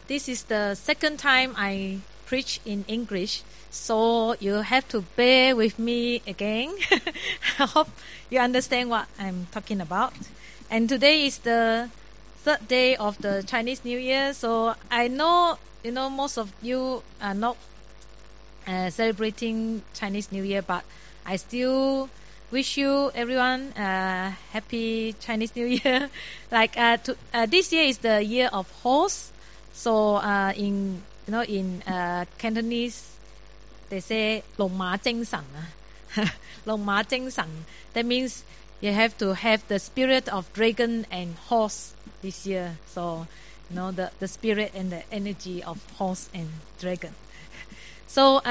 This is the second time I preach in English, so you have to bear with me again. I hope you understand what I'm talking about. And today is the third day of the Chinese New Year, so I know, most of you are not celebrating Chinese New Year, but I still wish you everyone happy Chinese New Year. This year is the year of horse. So in Cantonese they say 龍馬精神 龍馬精神. That means you have to have the spirit of dragon and horse this year. So the spirit and the energy of horse and dragon. So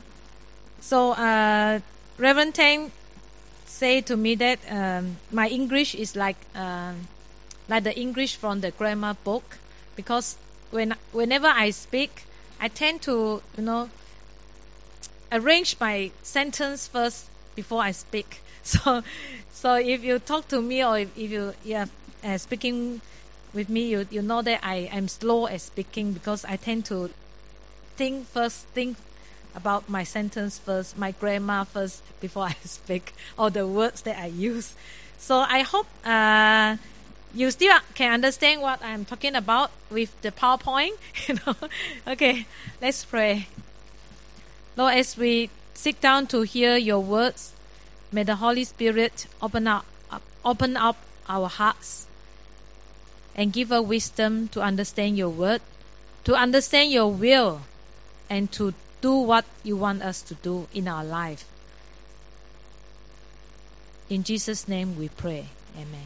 Reverend Tang say to me that my English is like the English from the grammar book, because whenever I speak, I tend to arrange my sentence first before I speak. So if you talk to me, or if you speaking with me, you know that I am slow at speaking, because I tend to think about my sentence first, my grammar first, before I speak, or the words that I use. So I hope you still can understand what I'm talking about with the PowerPoint. Okay, let's pray. Lord, as we sit down to hear your words, may the Holy Spirit open up our hearts and give us wisdom to understand your word, to understand your will, and to do what you want us to do in our life. In Jesus' name we pray. Amen.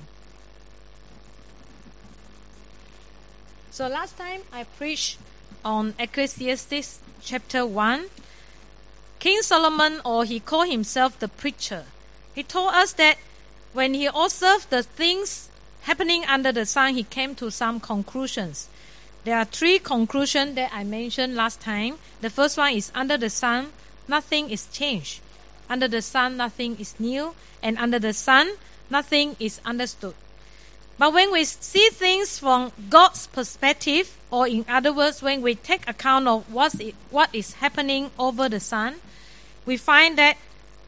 So last time I preached on Ecclesiastes chapter 1. King Solomon, or he called himself the preacher, he told us that when he observed the things happening under the sun, he came to some conclusions. There are 3 conclusions that I mentioned last time. The first one is, under the sun, nothing is changed. Under the sun, nothing is new. And under the sun, nothing is understood. But when we see things from God's perspective, or in other words, when we take account of what is happening over the sun, we find that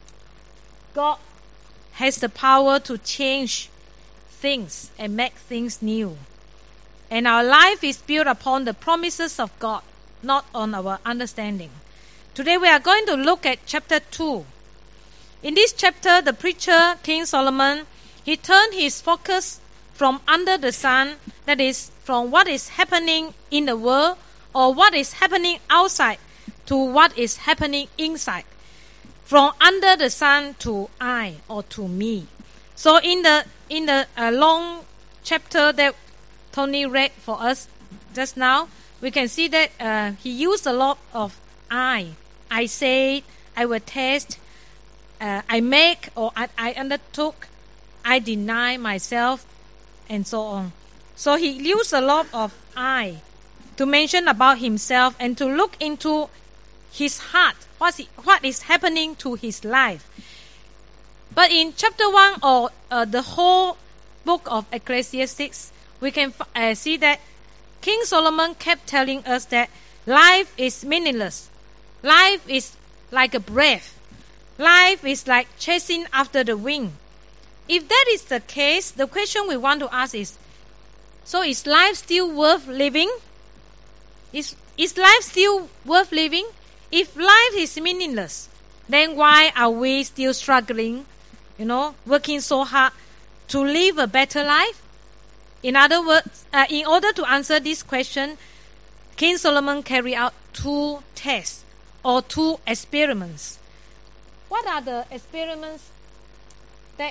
God has the power to change things and make things new. And our life is built upon the promises of God, not on our understanding. Today we are going to look at chapter 2. In this chapter, the preacher, King Solomon, he turned his focus from under the sun, that is, from what is happening in the world or what is happening outside, to what is happening inside. From under the sun to I, or to me. So in the long chapter that Tony read for us just now, we can see that he used a lot of I. I said, I will test, I make, or I undertook, I deny myself, and so on. So he used a lot of I to mention about himself and to look into his heart, what is happening to his life. But in chapter 1, or the whole book of Ecclesiastes, we can see that King Solomon kept telling us that life is meaningless. Life is like a breath. Life is like chasing after the wind. If that is the case, the question we want to ask is, so is life still worth living? Is life still worth living? If life is meaningless, then why are we still struggling, working so hard to live a better life? In other words, in order to answer this question, King Solomon carried out 2 tests or 2 experiments. What are the experiments that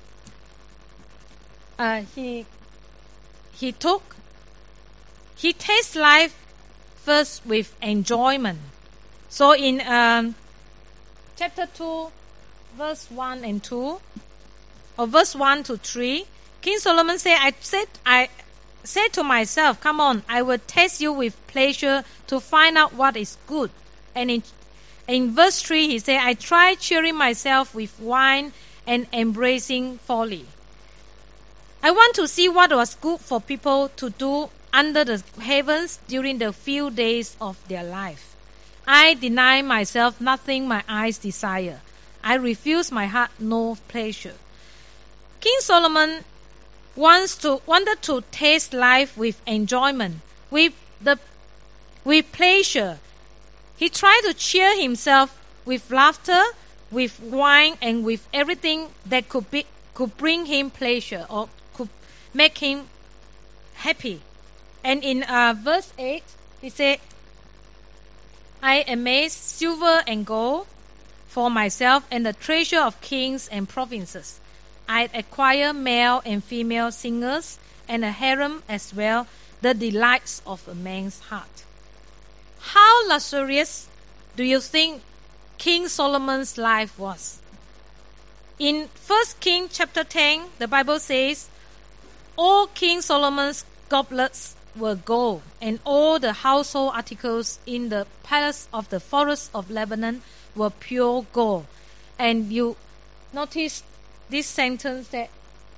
he took? He tastes life first with enjoyment. So in chapter 2, verse 1 and 2, or verse 1 to 3, King Solomon said, I said to myself, come on, I will test you with pleasure to find out what is good. And in verse 3, he said, I tried cheering myself with wine and embracing folly. I want to see what was good for people to do under the heavens during the few days of their life. I deny myself nothing my eyes desire. I refuse my heart no pleasure. King Solomon wanted to taste life with enjoyment, with pleasure. He tried to cheer himself with laughter, with wine, and with everything that could bring him pleasure or could make him happy. And in verse 8, he said, I amass silver and gold for myself and the treasure of kings and provinces. I acquire male and female singers and a harem as well, the delights of a man's heart. How luxurious do you think King Solomon's life was? In 1 Kings chapter 10, the Bible says, all King Solomon's goblets were gold, and all the household articles in the palace of the forest of Lebanon were pure gold. And you notice this sentence that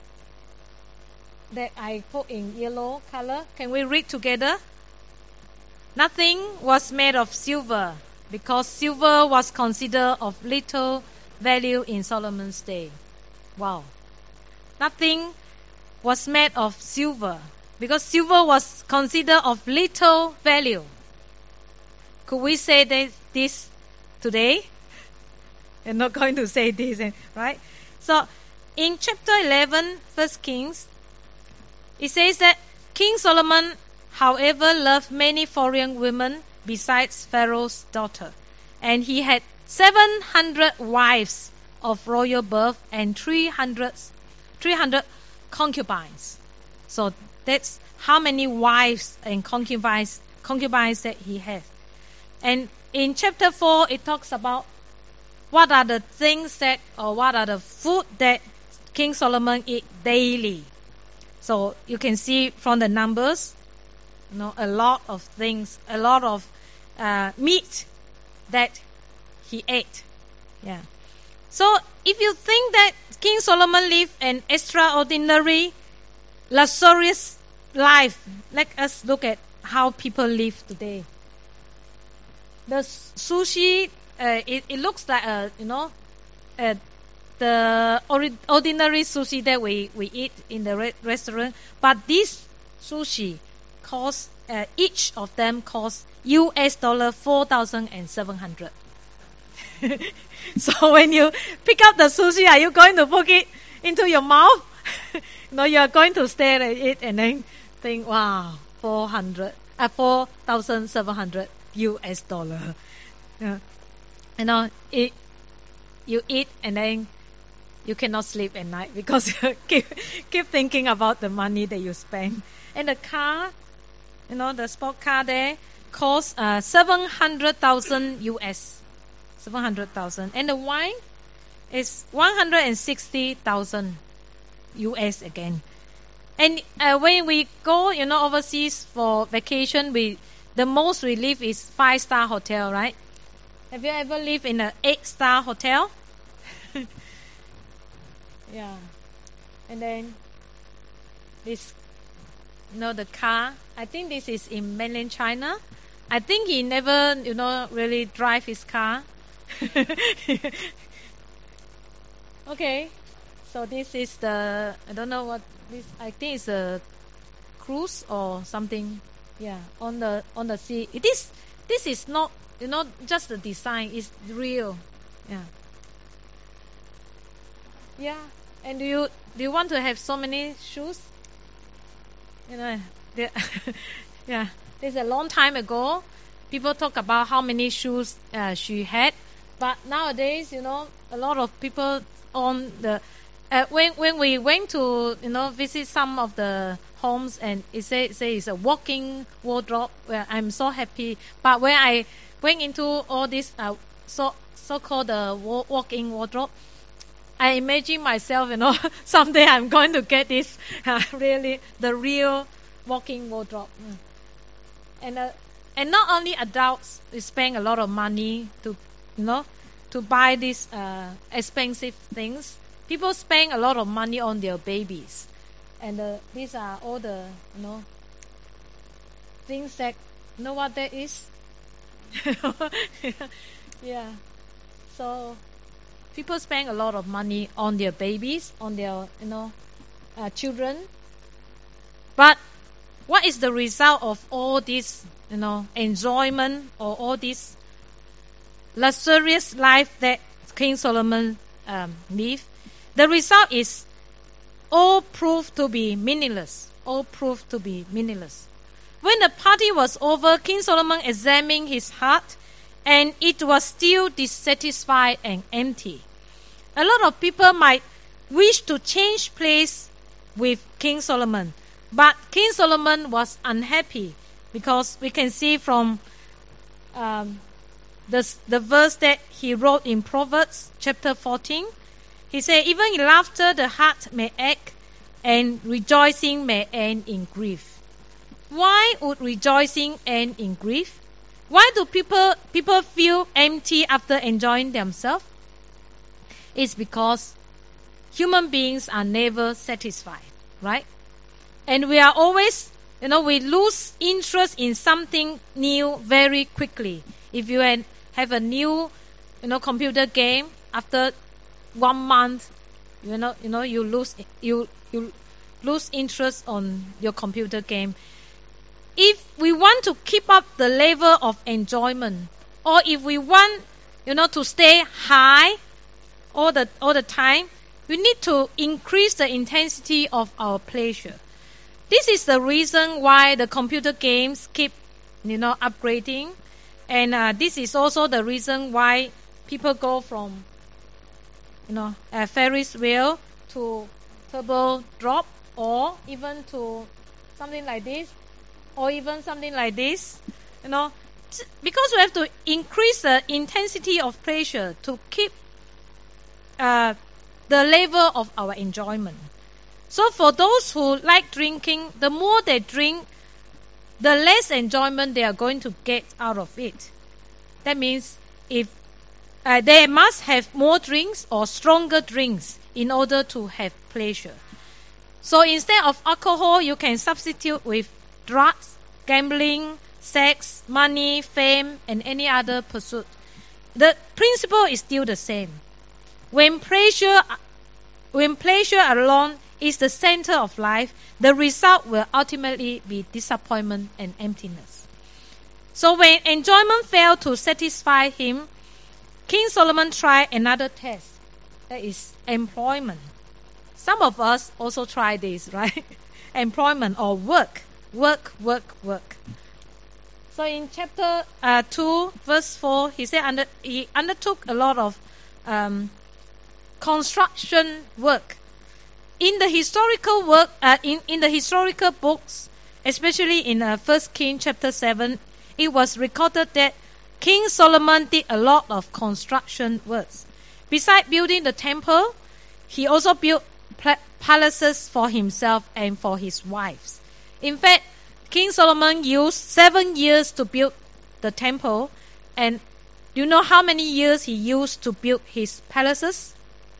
I put in yellow color. Can we read together? Nothing was made of silver, because silver was considered of little value in Solomon's day. Wow. Nothing was made of silver, because silver was considered of little value. Could we say this today? I'm not going to say this, right? So, in chapter 11, 1 Kings, it says that King Solomon, however, loved many foreign women besides Pharaoh's daughter. And he had 700 wives of royal birth and 300 concubines. So that's how many wives and concubines that he had. And in chapter 4, it talks about what are the things that, or what are the food that King Solomon ate daily. So you can see from the numbers, a lot of things, a lot of meat that he ate. Yeah. So if you think that King Solomon lived an extraordinary, luxurious life, let us look at how people live today. The sushi, it looks like the ordinary sushi that we eat in the restaurant, but this sushi costs, each of them costs $4,700. So when you pick up the sushi, are you going to put it into your mouth? No, you are going to stare at it and then think, wow, $4,700. Yeah. You eat and then you cannot sleep at night because you keep thinking about the money that you spend. And the car, the sport car there costs $700,000 US. 700,000, and the wine is 160,000 US again. And when we go, overseas for vacation, the most we live is 5-star hotel, right? Have you ever lived in an 8-star hotel? Yeah. And then this, the car. I think this is in mainland China. I think he never, really drive his car. Okay, so this is I don't know what this, I think it's a cruise or something. Yeah, on the sea. This is not, just the design, it's real. Yeah. Yeah. And do you want to have so many shoes? Yeah. There's a long time ago, people talk about how many shoes she had. But nowadays, a lot of people on the when we went to visit some of the homes, and it say it's a walking wardrobe. Where I'm so happy. But when I went into all this so-called walking wardrobe, I imagine myself, someday I'm going to get this really the real walking wardrobe. And not only adults, we spend a lot of money to buy these expensive things. People spend a lot of money on their babies. And these are all the, things that, you know what that is? Yeah. So people spend a lot of money on their babies, on their, children. But what is the result of all this, enjoyment or all this luxurious life that King Solomon lived? The result is all proved to be meaningless. All proved to be meaningless. When the party was over, King Solomon examined his heart, and it was still dissatisfied and empty. A lot of people might wish to change place with King Solomon, but King Solomon was unhappy, because we can see from the verse that he wrote in Proverbs chapter 14. He said, even in laughter the heart may ache, and rejoicing may end in grief. Why would rejoicing end in grief? Why do people feel empty after enjoying themselves? It's because human beings are never satisfied, right? And we are always, we lose interest in something new very quickly. If you have a new, computer game, after 1 month, you lose interest on your computer game. If we want to keep up the level of enjoyment, or if we want, to stay high all the time, we need to increase the intensity of our pleasure. This is the reason why the computer games keep, upgrading, and this is also the reason why people go from, a Ferris wheel to turbo drop, or even to something like this, or even something like this, because we have to increase the intensity of pleasure to keep the level of our enjoyment. So for those who like drinking, the more they drink, the less enjoyment they are going to get out of it. That means if they must have more drinks or stronger drinks in order to have pleasure. So instead of alcohol, you can substitute with drugs, gambling, sex, money, fame, and any other pursuit. The principle is still the same. When pleasure alone is the center of life, the result will ultimately be disappointment and emptiness. So when enjoyment failed to satisfy him, King Solomon tried another test, that is employment. Some of us also try this, right? Employment or work. Work. So in chapter 2, verse 4, he said he undertook a lot of construction work. In the historical work, in the historical books, especially in 1 Kings chapter 7, it was recorded that King Solomon did a lot of construction works. Besides building the temple, he also built palaces for himself and for his wives. In fact, King Solomon used 7 years to build the temple, and do you know how many years he used to build his palaces?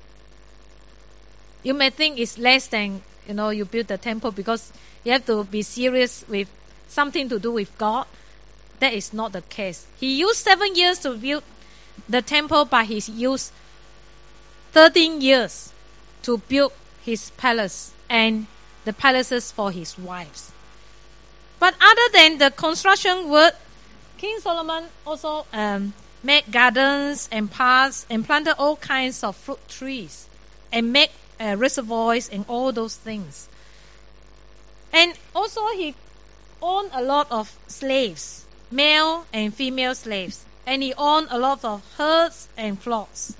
You may think it's less than, you build the temple because you have to be serious with something to do with God. That is not the case. He used 7 years to build the temple, but he used 13 years to build his palace and the palaces for his wives. But other than the construction work, King Solomon also made gardens and paths and planted all kinds of fruit trees and made reservoirs and all those things. And also he owned a lot of slaves, male and female slaves, and he owned a lot of herds and flocks.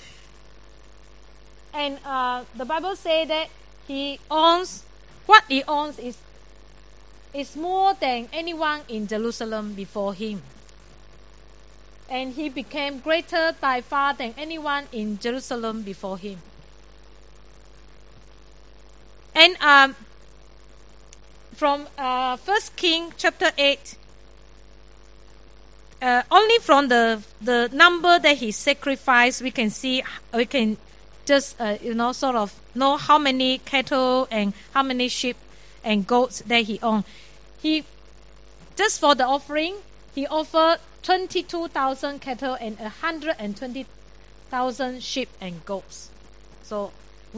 And the Bible says that what he owns is more than anyone in Jerusalem before him. And he became greater by far than anyone in Jerusalem before him. And from 1 Kings chapter 8, only from the number that he sacrificed, we can just sort of know how many cattle and how many sheep and goats that he owned. just for the offering, he offered 22,000 cattle and 120,000 sheep and goats. So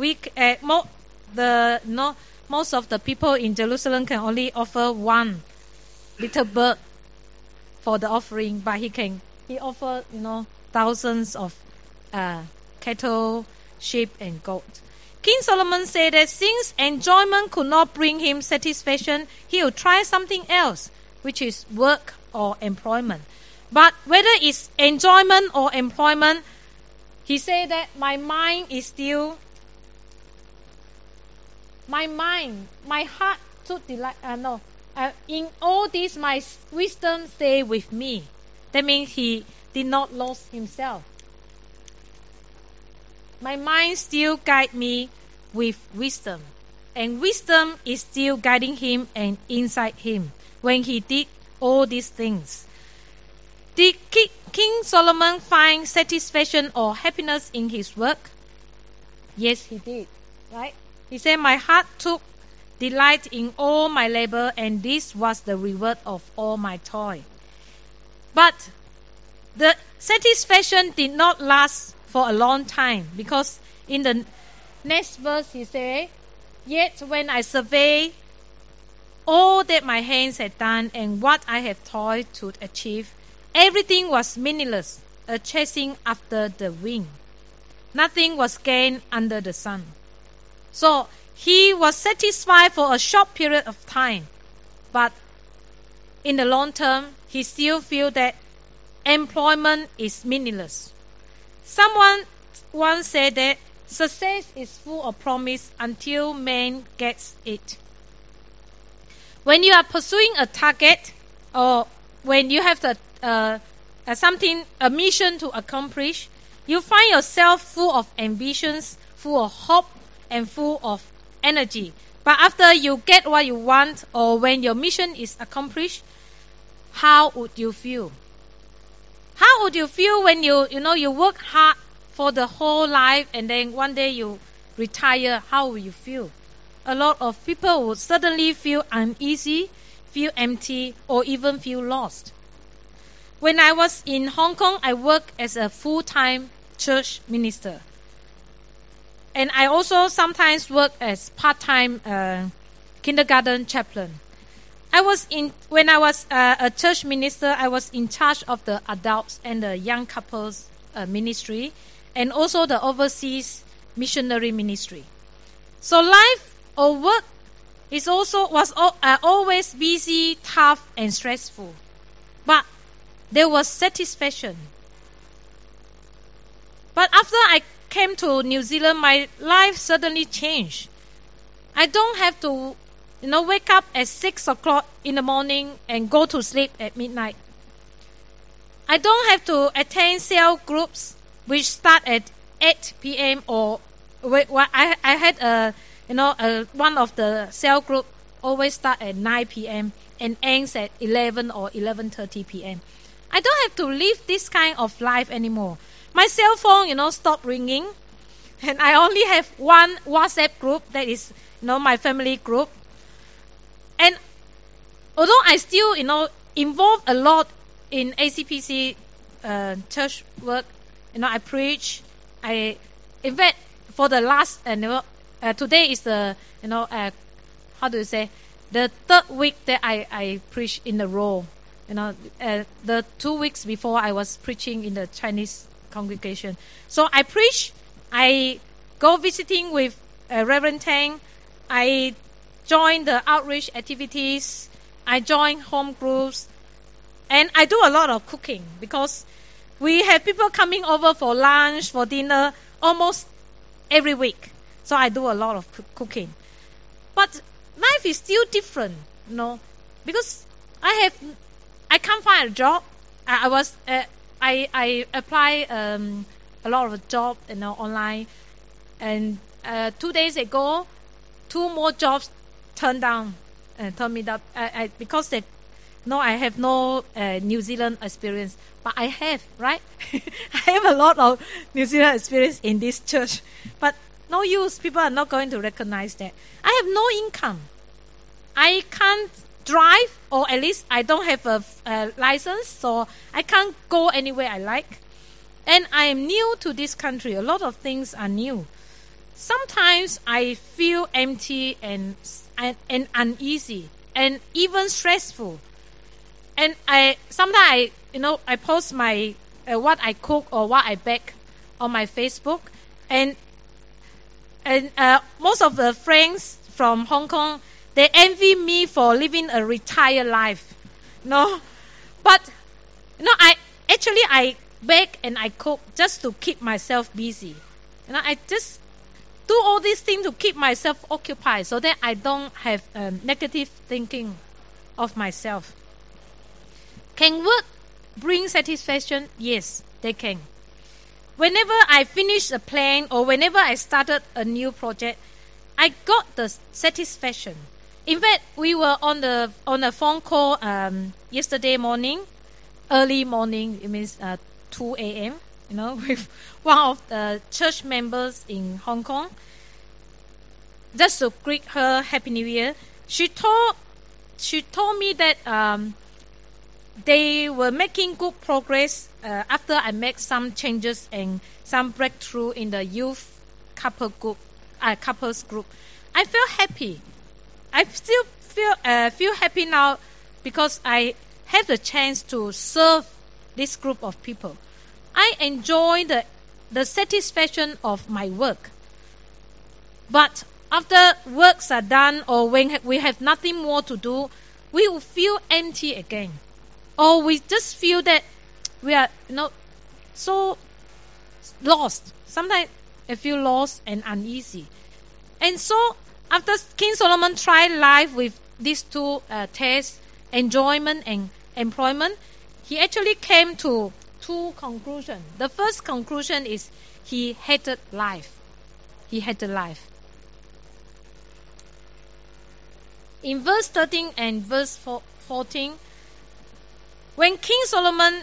most of the people in Jerusalem can only offer one little bird for the offering, but he offered thousands of cattle, sheep, and goats. King Solomon said that since enjoyment could not bring him satisfaction, he will try something else, which is work or employment. But whether it's enjoyment or employment, he said that my heart to delight. In all this, my wisdom stay with me. That means he did not lose himself. My mind still guide me with wisdom, and wisdom is still guiding him and inside him when he did all these things. Did King Solomon find satisfaction or happiness in his work? Yes, he did. Right? He said, my heart took delight in all my labor, and this was the reward of all my toil. But the satisfaction did not last for a long time, because in the next verse he said, yet when I survey all that my hands had done and what I have toiled to achieve, everything was meaningless, a chasing after the wind. Nothing was gained under the sun. So he was satisfied for a short period of time, but in the long term, he still feels that employment is meaningless. Someone once said that success is full of promise until man gets it. When you are pursuing a target, or when you have a mission to accomplish, you find yourself full of ambitions, full of hope, and full of energy. But after you get what you want, or when your mission is accomplished, how would you feel? How would you feel when you work hard for the whole life and then one day you retire? How will you feel? A lot of people would suddenly feel uneasy, feel empty, or even feel lost. When I was in Hong Kong, I worked as a full-time church minister. And I also sometimes work as part-time kindergarten chaplain. When I was a church minister, I was in charge of the adults and the young couples ministry, and also the overseas missionary ministry. So life or work was always busy, tough, and stressful. But there was satisfaction. But after I came to New Zealand, my life suddenly changed. I don't have to wake up at 6 o'clock in the morning and go to sleep at midnight. I don't have to attend cell groups which start at 8 p.m. or I had one of the cell group always start at 9 p.m. and ends at 11 or 11:30 p.m. I don't have to live this kind of life anymore. My cell phone, stopped ringing, and I only have one WhatsApp group, that is, my family group. And although I still, involved a lot in ACPC church work, I preach. In fact, for the last, today is the, the third week that I preach in a row. The 2 weeks before I was preaching in the Chinese congregation. So I preach. I go visiting with Reverend Tang. I join the outreach activities. I join home groups. And I do a lot of cooking because we have people coming over for lunch, for dinner, almost every week. So I do a lot of cooking. But life is still different, because I can't find a job. I apply a lot of jobs, online. And 2 days ago, 2 more jobs turned down and turned me down because I have no New Zealand experience, but I have, right? I have a lot of New Zealand experience in this church, but no use. People are not going to recognize that. I have no income. I can't drive, or at least I don't have a license, so I can't go anywhere I like. And I am new to this country. A lot of things are new. Sometimes I feel empty and uneasy and even stressful. And sometimes I post my what I cook or what I bake on my Facebook, and most of the friends from Hong Kong, they envy me for living a retired life. But I bake and I cook just to keep myself busy. I just do all these things to keep myself occupied so that I don't have negative thinking of myself. Can work bring satisfaction? Yes, they can. Whenever I finish a plan or whenever I started a new project, I got the satisfaction. In fact, we were on a phone call yesterday morning, early morning. It means 2 a.m. With one of the church members in Hong Kong, just to greet her Happy New Year. She told me that they were making good progress after I made some changes and some breakthrough in the youth couples group. I felt happy. I still feel happy now because I have the chance to serve this group of people. I enjoy the satisfaction of my work. But after works are done or when we have nothing more to do, we will feel empty again. Or we just feel that we are so lost. Sometimes I feel lost and uneasy. And so after King Solomon tried life with these two tests, enjoyment and employment, he actually came to two conclusions. The first conclusion is he hated life. He hated life. In verse 13 and verse 14, when King Solomon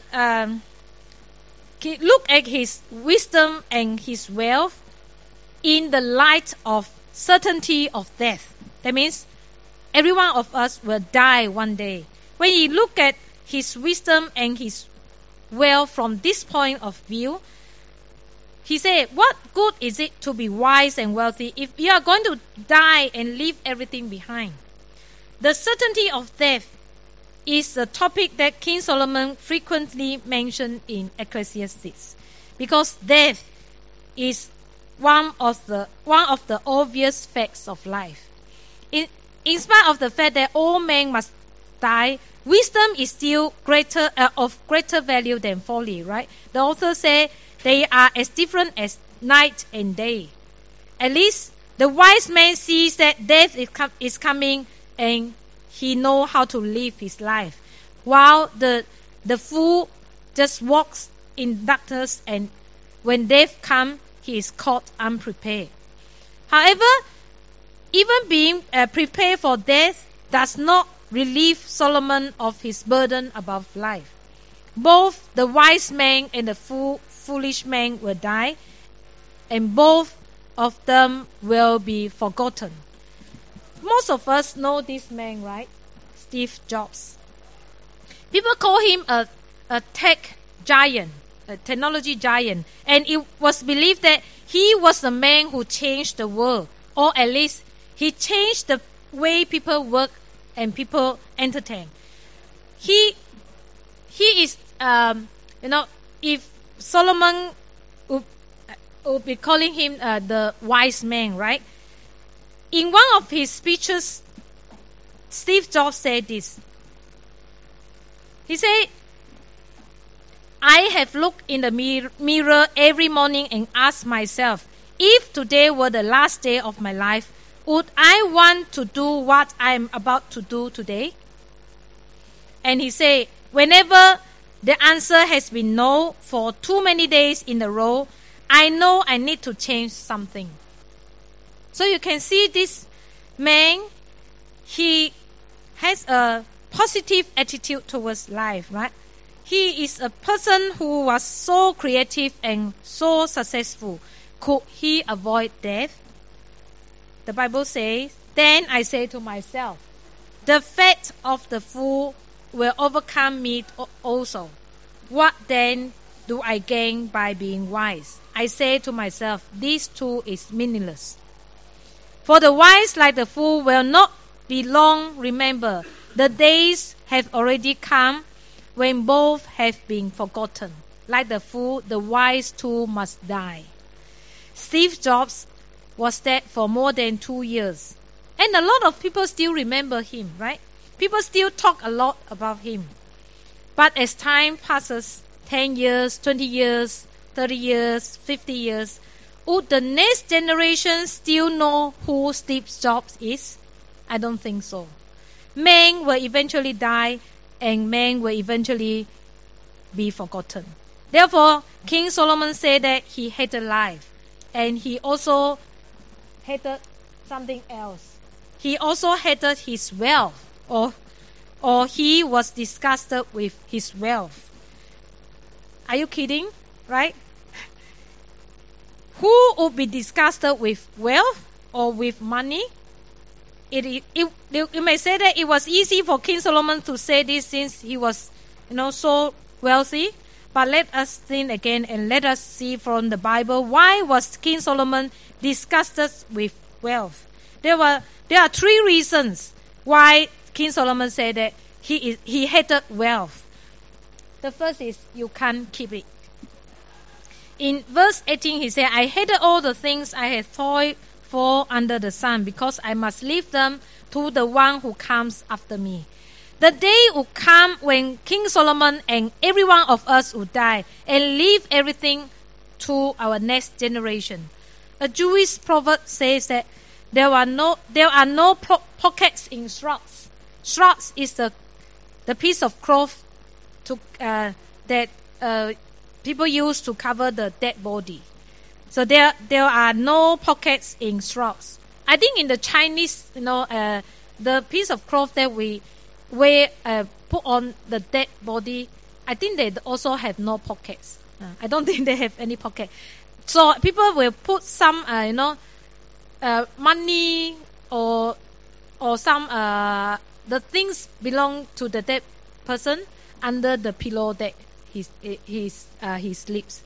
looked at his wisdom and his wealth in the light of certainty of death, that means every one of us will die one day. When he looked at his wisdom and his wealth from this point of view, he said, what good is it to be wise and wealthy if you are going to die and leave everything behind? The certainty of death is a topic that King Solomon frequently mentioned in Ecclesiastes, because death is one of the obvious facts of life. In spite of the fact that all men must die, wisdom is still of greater value than folly, right? The author said they are as different as night and day. At least the wise man sees that death is coming and he knows how to live his life, while the fool just walks in darkness, and when death comes, he is caught unprepared. However, even being prepared for death does not relieve Solomon of his burden about life. Both the wise man and the foolish man will die, and both of them will be forgotten. Most of us know this man, right? Steve Jobs. People call him a tech giant, a technology giant, and it was believed that he was the man who changed the world, or at least he changed the way people work and people entertain. He is, if Solomon would be calling him the wise man, right? In one of his speeches, Steve Jobs said this. He said, I have looked in the mirror every morning and asked myself, if today were the last day of my life, would I want to do what I am about to do today? And he said, whenever the answer has been no for too many days in a row, I know I need to change something. So you can see this man, he has a positive attitude towards life, right? He is a person who was so creative and so successful. Could he avoid death? The Bible says, then I say to myself, The fate of the fool will overcome me also. What then do I gain by being wise? I say to myself, this too is meaningless. For the wise like the fool will not be long remembered. The days have already come when both have been forgotten. Like the fool, the wise too must die. Steve Jobs was dead for more than 2 years. And a lot of people still remember him, right? People still talk a lot about him. But as time passes, 10 years, 20 years, 30 years, 50 years, would the next generation still know who Steve Jobs is? I don't think so. Men will eventually die, and men will eventually be forgotten. Therefore, King Solomon said that he hated life, and he also hated something else. He also hated his wealth, or he was disgusted with his wealth. Are you kidding? Right? Who would be disgusted with wealth or with money? You may say that it was easy for King Solomon to say this since he was, so wealthy. But let us think again and let us see from the Bible, why was King Solomon disgusted with wealth? There are 3 reasons why King Solomon said that he hated wealth. The first is you can't keep it. In verse 18 he said, I hated all the things I had toiled for under the sun, because I must leave them to the one who comes after me. The day will come when King Solomon and every one of us will die and leave everything to our next generation. A Jewish proverb says that there are no pockets in shrouds. Shrouds is the piece of cloth that people use to cover the dead body. So there are no pockets in shrouds. I think in the Chinese, the piece of cloth that we put on the dead body, I think they also have no pockets. I don't think they have any pocket. So people will put some, money or some the things belong to the dead person under the pillow that he sleeps.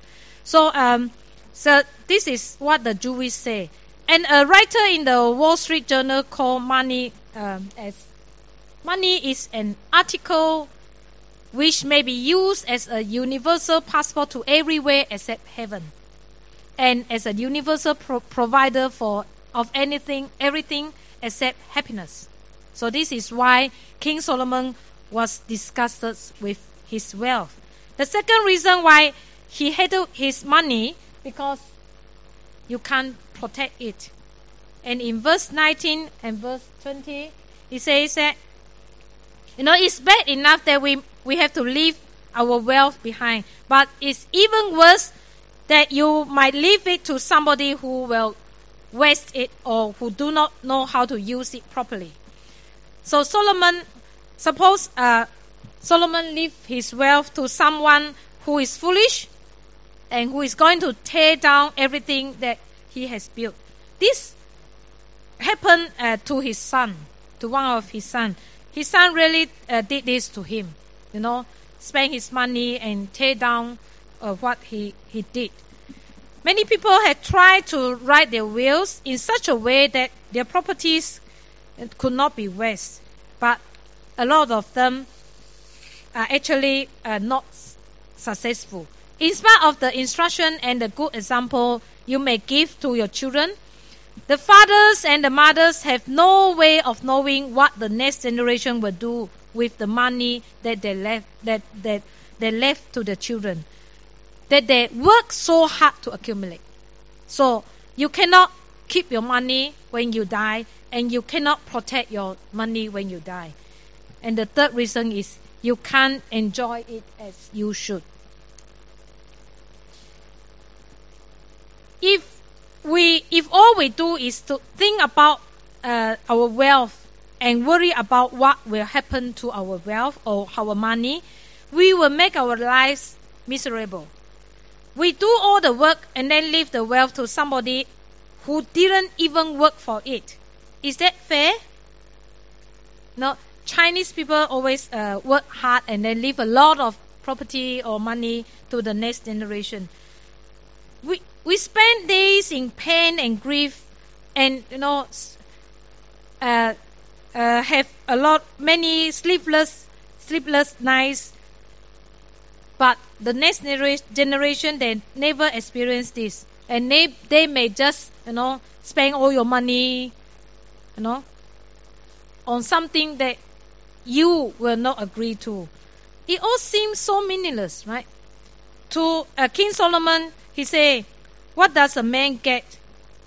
So this is what the Jewish say. And a writer in the Wall Street Journal called money as money is an article which may be used as a universal passport to everywhere except heaven, and as a universal provider of everything except happiness. So this is why King Solomon was disgusted with his wealth. The second reason why he hated his money, because you can't protect it. And in verse 19 and verse 20, he says that, it's bad enough that we have to leave our wealth behind, but it's even worse that you might leave it to somebody who will waste it or who do not know how to use it properly. So suppose Solomon leave his wealth to someone who is foolish and who is going to tear down everything that he has built. This happened to his son, to one of his sons. His son really did this to him, spend his money and tear down what he did. Many people have tried to write their wills in such a way that their properties could not be wasted, but a lot of them are actually not successful. In spite of the instruction and the good example you may give to your children, the fathers and the mothers have no way of knowing what the next generation will do with the money that they left to the children, that they work so hard to accumulate. So you cannot keep your money when you die, and you cannot protect your money when you die. And the third reason is you can't enjoy it as you should. If all we do is to think about our wealth and worry about what will happen to our wealth or our money, we will make our lives miserable. We do all the work and then leave the wealth to somebody who didn't even work for it. Is that fair? Chinese people always work hard and then leave a lot of property or money to the next generation. We spend days in pain and grief, and have many sleepless nights. But the next generation, they never experience this, and they may just spend all your money, on something that you will not agree to. It all seems so meaningless, right? To King Solomon, he say, "What does a man get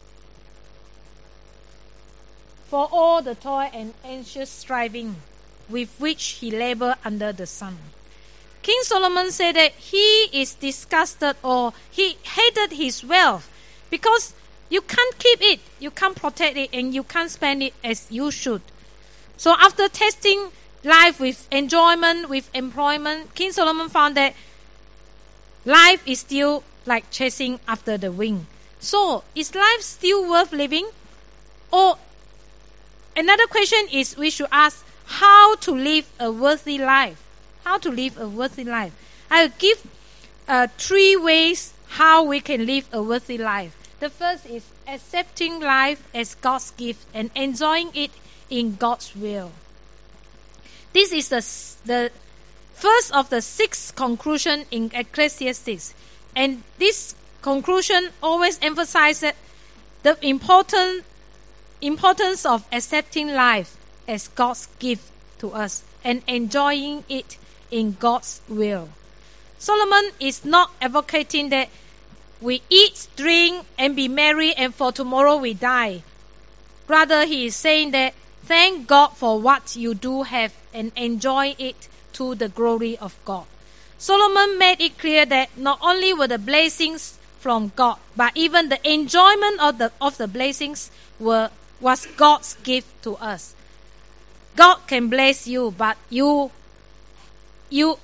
for all the toil and anxious striving with which he labor under the sun?" King Solomon said that he is disgusted, or he hated his wealth, because you can't keep it, you can't protect it, and you can't spend it as you should. So after testing life with enjoyment, with employment, King Solomon found that life is still like chasing after the wind. So is life still worth living? Or another question is, we should ask, how to live a worthy life? How to live a worthy life? I will give 3 ways how we can live a worthy life. The first is accepting life as God's gift and enjoying it in God's will. This is the first of the 6 conclusions in Ecclesiastes, and this conclusion always emphasizes the importance of accepting life as God's gift to us and enjoying it in God's will. Solomon is not advocating that we eat, drink, and be merry, and for tomorrow we die. Rather, he is saying that thank God for what you do have and enjoy it to the glory of God. Solomon made it clear that not only were the blessings from God, but even the enjoyment of the blessings was God's gift to us. God can bless you, but can you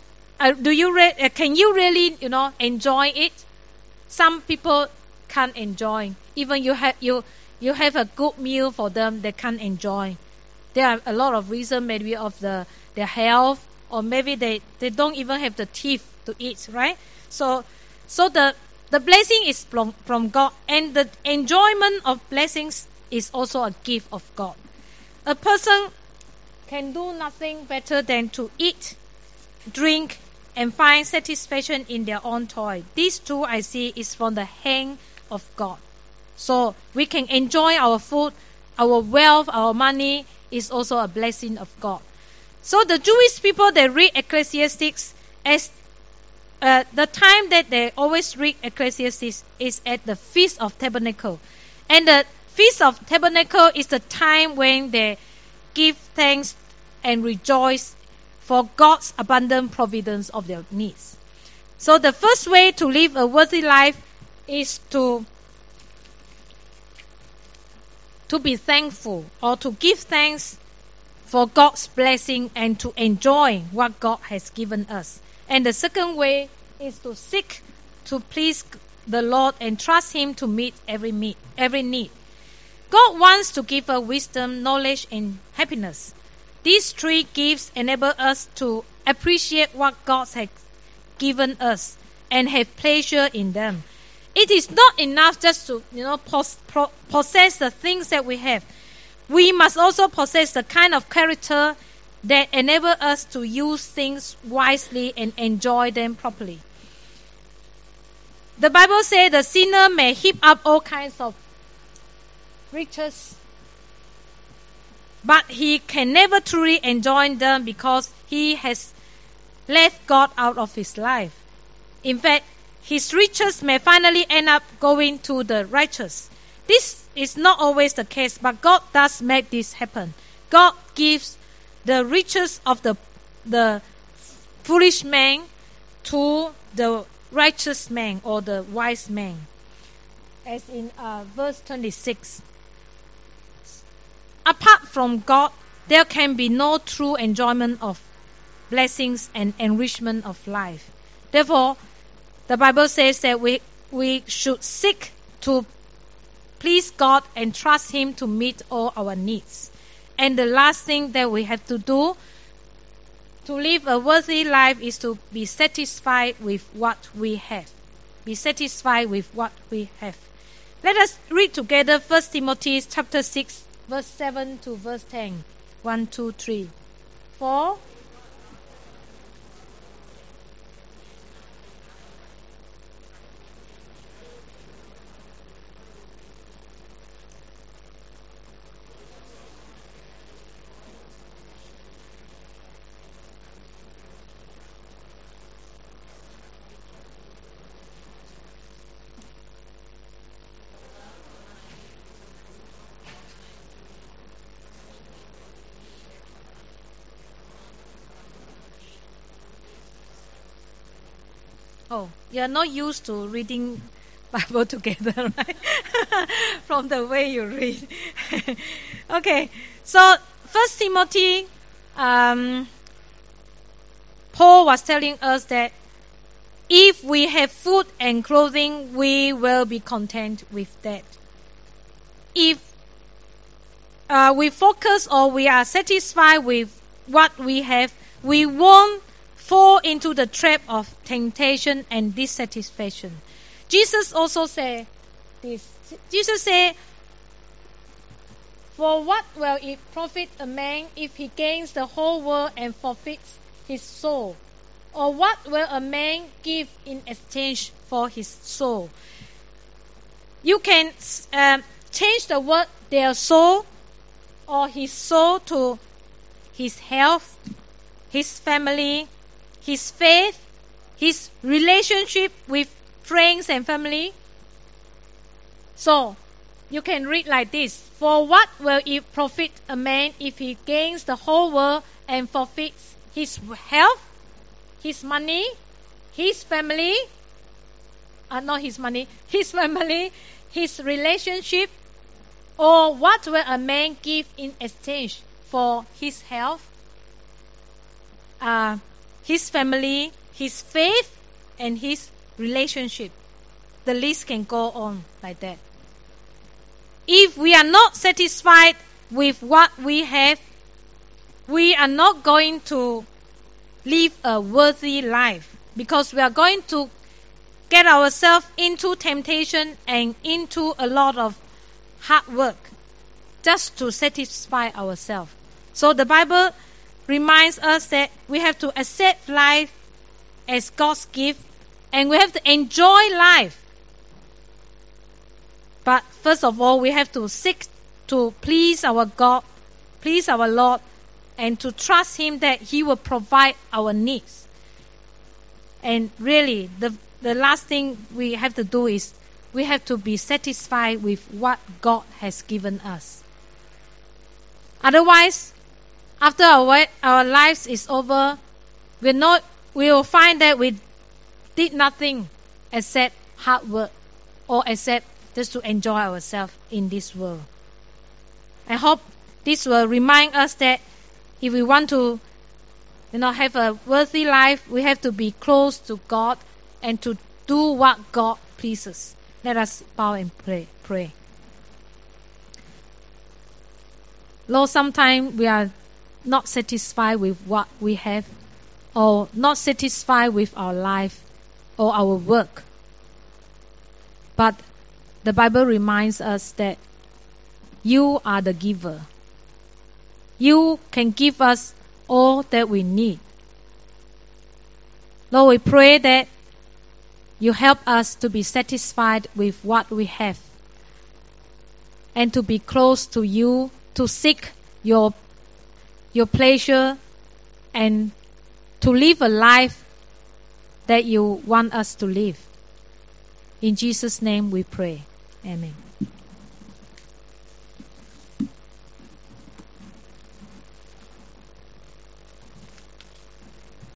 really enjoy it? Some people can't enjoy. Even you have a good meal for them, they can't enjoy. There are a lot of reasons, maybe of their health, or maybe they don't even have the teeth to eat, right? So the blessing is from God, and the enjoyment of blessings is also a gift of God. A person can do nothing better than to eat, drink, and find satisfaction in their own toil. These 2 I see is from the hand of God. So we can enjoy our food, our wealth, our money is also a blessing of God. So the Jewish people, they read Ecclesiastes as the time that they always read Ecclesiastes is at the Feast of Tabernacle. And the Feast of Tabernacle is the time when they give thanks and rejoice for God's abundant providence of their needs. So the first way to live a worthy life is to be thankful, or to give thanks for God's blessing and to enjoy what God has given us. And the second way is to seek to please the Lord and trust Him to meet every need. God wants to give us wisdom, knowledge, and happiness. These 3 gifts enable us to appreciate what God has given us and have pleasure in them. It is not enough just to possess the things that we have. We must also possess the kind of character that enable us to use things wisely and enjoy them properly. The Bible says the sinner may heap up all kinds of riches, but he can never truly enjoy them because he has left God out of his life. In fact, his riches may finally end up going to the righteous. This is not always the case, but God does make this happen. God gives the riches of the foolish man to the righteous man or the wise man. As in verse 26. Apart from God, there can be no true enjoyment of blessings and enrichment of life. Therefore, the Bible says that we should seek to please God and trust Him to meet all our needs. And the last thing that we have to do to live a worthy life is to be satisfied with what we have. Be satisfied with what we have. Let us read together 1 Timothy chapter 6, verse 7 to verse 10. 1, 2, 3. 4. Oh, you're not used to reading Bible together, right? From the way you read. Okay, so 1 Timothy, Paul was telling us that if we have food and clothing, we will be content with that. If we focus or we are satisfied with what we have, we won't fall into the trap of temptation and dissatisfaction. Jesus also said this. Jesus said, "For what will it profit a man if he gains the whole world and forfeits his soul? Or what will a man give in exchange for his soul?" You can change the word their soul or his soul to his health, his family, his faith, his relationship with friends and family. So, you can read like this. "For what will it profit a man if he gains the whole world and forfeits his health, his money, his family, not his money, his family, his relationship, or what will a man give in exchange for his health, his family, his faith, and his relationship?" The list can go on like that. If we are not satisfied with what we have, we are not going to live a worthy life, because we are going to get ourselves into temptation and into a lot of hard work just to satisfy ourselves. So the Bible reminds us that we have to accept life as God's gift, and we have to enjoy life. But first of all, we have to seek to please our God, please our Lord, and to trust Him that He will provide our needs. And really, the last thing we have to do is we have to be satisfied with what God has given us. Otherwise, after our lives is over, we will find that we did nothing except hard work or except just to enjoy ourselves in this world. I hope this will remind us that if we want to have a worthy life, we have to be close to God and to do what God pleases. Let us bow and pray. Lord, sometimes we are not satisfied with what we have, or not satisfied with our life or our work. But the Bible reminds us that you are the giver. You can give us all that we need. Lord, we pray that you help us to be satisfied with what we have and to be close to you, to seek your pleasure and to live a life that you want us to live. In Jesus' name we pray. Amen.